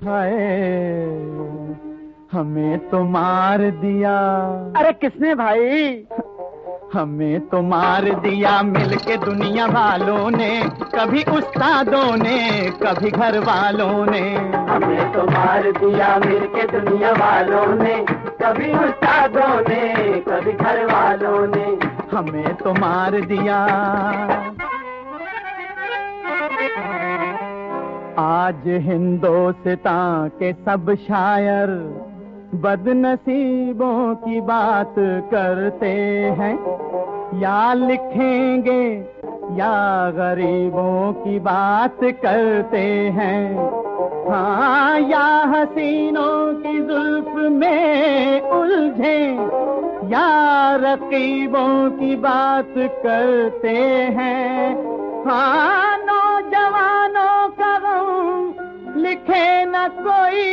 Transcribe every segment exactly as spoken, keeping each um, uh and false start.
हाय हमें तो मार दिया। अरे किसने भाई? हमें तो मार दिया मिलके दुनिया वालों ने, कभी उस्तादों ने कभी घर वालों ने। हमें तो मार दिया मिलके दुनिया वालों ने, कभी उस्तादों ने कभी घर वालों ने। हमें तो मार दिया। आज हिंदुस्तान के सब शायर बदनसीबों की बात करते हैं, या लिखेंगे या गरीबों की बात करते हैं। हाँ, या हसीनों की जुल्फ में उलझे या रकीबों की बात करते हैं। हाँ, नौजवानों का गम लिखे न कोई,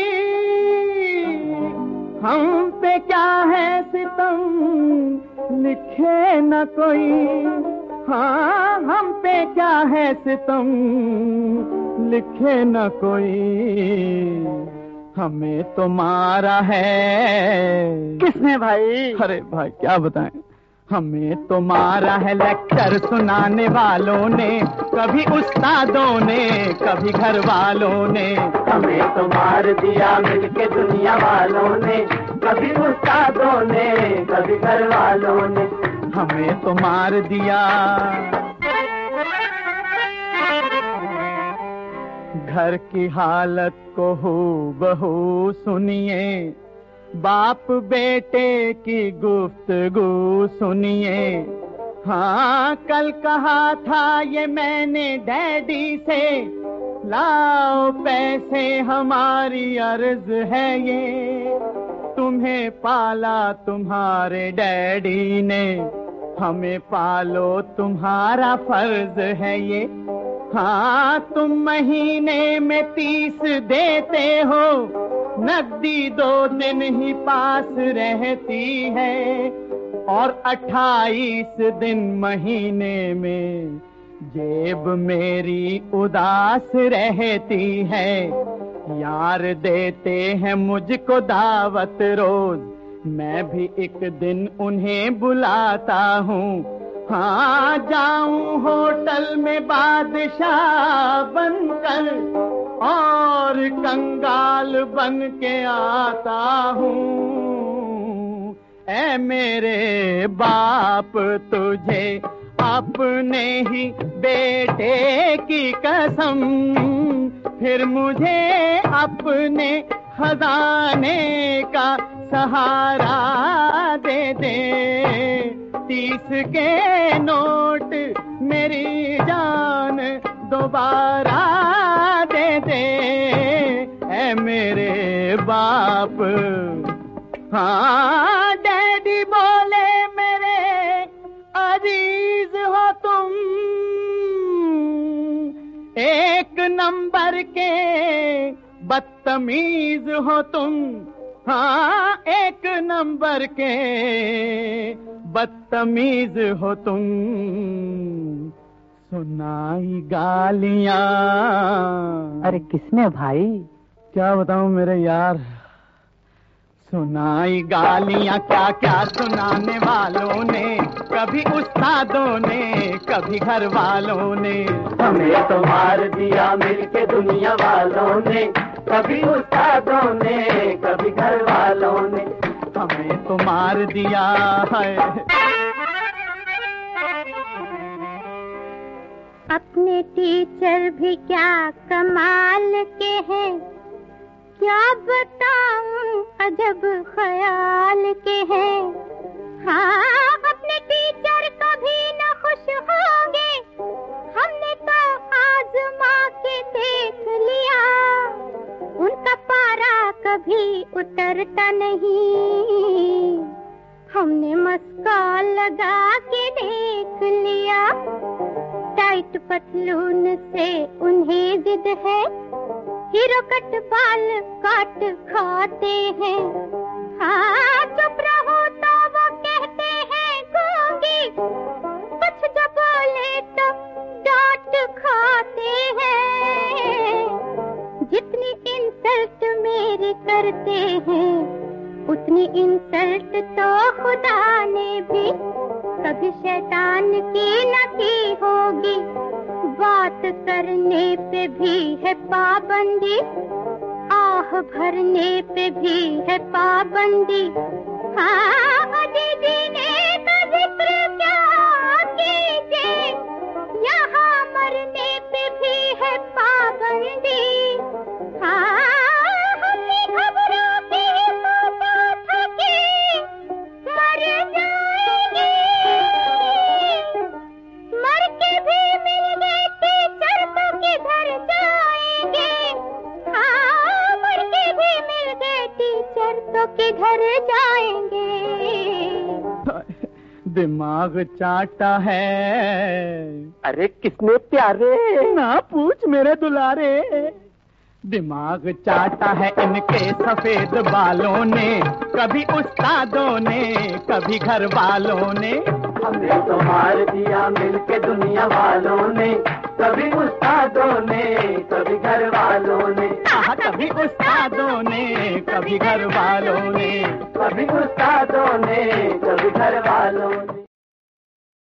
हम पे क्या है सितम लिखे न कोई। हाँ, हम पे क्या है सितम लिखे न कोई। हमें तो मारा है। किसने भाई? अरे भाई क्या बताएं, हमें तो मारा है लेक्चर सुनाने वालों ने, कभी उस्तादों ने कभी घर वालों ने। हमें तो मार दिया मिलके दुनिया वालों ने, कभी उस्तादों ने कभी घर वालों ने। हमें तो मार दिया। घर की हालत को हूबहू सुनिए, बाप बेटे की गुफ्तगू सुनिए। हाँ, कल कहा था ये मैंने डैडी से, लाओ पैसे हमारी अर्ज है ये। तुम्हें पाला तुम्हारे डैडी ने, हमें पालो तुम्हारा फर्ज है ये। हाँ, तुम महीने में तीस देते हो, नकदी दो दिन ही पास रहती है, और अट्ठाईस दिन महीने में जेब मेरी उदास रहती है। यार देते हैं मुझको दावत रोज, मैं भी एक दिन उन्हें बुलाता हूँ। हाँ, जाऊं होटल में बादशाह बनकर और कंगाल बन के आता हूँ। ऐ मेरे बाप तुझे अपने ही बेटे की कसम, फिर मुझे अपने खजाने का सहारा दे दे। तीस के नोट मेरी जान दोबारा दे दे, ऐ मेरे बाप। हाँ, डैडी बोले मेरे अजीज हो तुम, एक नंबर के बदतमीज हो तुम। हाँ, एक नंबर के बदतमीज हो तुम। सुनाई गालियां। अरे किसने भाई? क्या बताऊं मेरे यार, सुनाई गालियां क्या क्या सुनाने वालों ने, कभी उस्तादों ने कभी घर वालों ने। हमें तो मार दिया मिलके दुनिया वालों ने, कभी उस्तादों ने कभी घर वालों ने। हमें तो मार दिया है। अपने टीचर भी क्या कमाल के हैं, क्या बताऊं अजब ख्याल के हैं। हाँ, अपने टीचर कभी न खुश होंगे, हमने तो आजमा के देख लिया। उनका पारा कभी उतरता नहीं, हमने मस्का लगा के देख लिया। टाइट पतलून से उन्हें जिद है, हीरो कट बाल काट खाते हैं। हाँ, चुप रहो तो वो कहते हैं गूंगी, कुछ जो बोले तो डांट खाते हैं। जितनी इंसान इंसल्ट मेरी करते हैं, उतनी इंसल्ट तो खुदा ने भी कभी शैतान की न की होगी। बात करने पे भी है पाबंदी, आह भरने पे भी है पाबंदी। हाँ दीदी ने तो जिक्र क्या कीजिए, यहाँ मरने पे भी है पाबंदी। हाँ हमने घबरा के सोचा था कि मर जाएंगे, मर के भी मिल गए टीचर तो किधर जाएंगे। हाँ मर के भी मिल गए टीचर तो किधर जाएंगे। दिमाग चाटा है। अरे किसने प्यारे? ना पूछ मेरे दुलारे। दिमाग चाटा है इनके सफेद बालों ने, कभी उस्तादों ने कभी घर वालों ने। हमने तो मार दिया मिलके दुनिया वालों ने, कभी उस्तादों ने कभी घर वालों ने। हाँ, कभी उस्तादों ने कभी घर वालों ने, कभी उस्तादों ने कभी घर वालों ने।